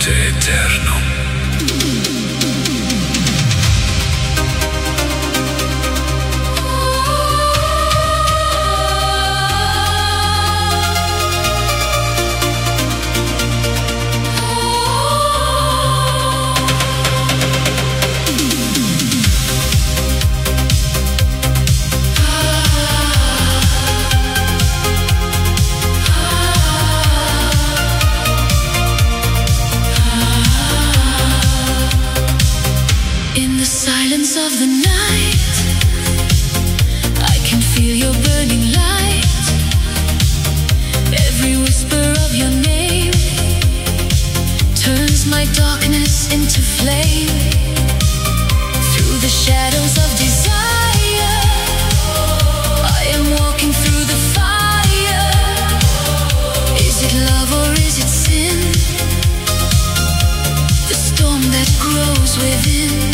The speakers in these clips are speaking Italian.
eterno. Of the night, I can feel your burning light. Every whisper of your name turns my darkness into flame. Through the shadows of desire, I am walking through the fire. Is it love or is it sin? The storm that grows within.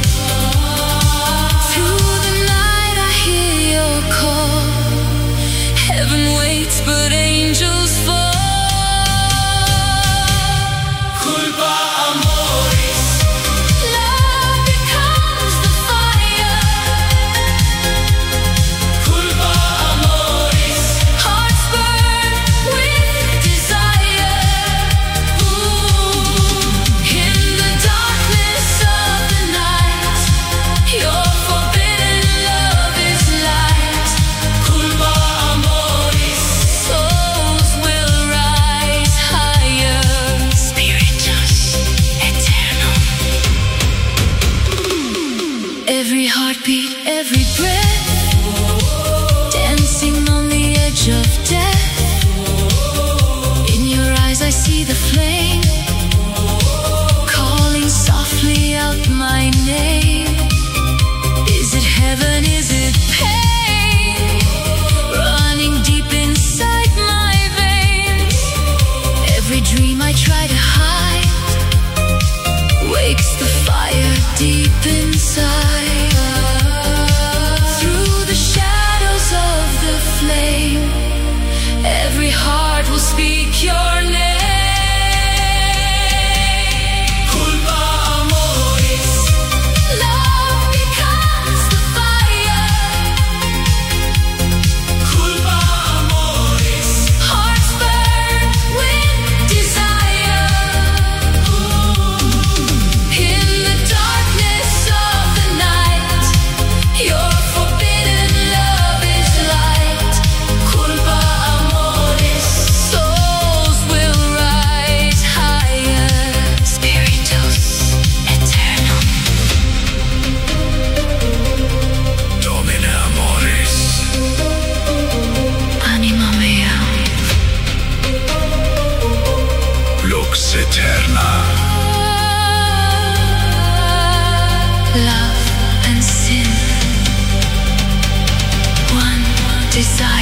Heaven waits, but angels fall. Culpa amoris. Love becomes the fire. Culpa amoris. Hearts burn with desire. Ooh. In the darkness of the night, your forbidden love is light. Culpa amoris. Souls will rise higher. Spiritus eternal. Every heartbeat, every breath, dancing on the edge of death. In your eyes I see the flame, calling softly out my name. Is it heaven, is it pain? Running deep inside my veins. Every dream I try to hide wakes the fire deep inside. Through the shadows of the flame, every heart will speak your name. Culpa amoris. Love becomes the fire. Culpa amoris. Hearts burn with desire. In the darkness of the night, your forbidden love is light. Culpa amoris. Souls will rise higher. Spiritus eternal. Domine amoris. Anima mea. Lux eterna. Love and sin, one desire.